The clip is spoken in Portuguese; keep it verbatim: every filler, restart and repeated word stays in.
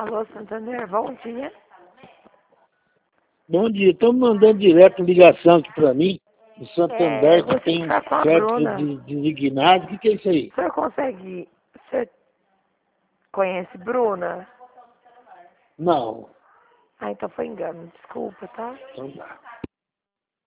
Alô, Santander, bom dia. Bom dia, estão mandando direto ligação aqui para mim, do Santander, É, que você tem está com a certo Bruna. de- designado. O que, que é isso aí? O senhor consegue... O senhor conhece Bruna? Não. Ah, então foi engano. Desculpa, tá? Então tá.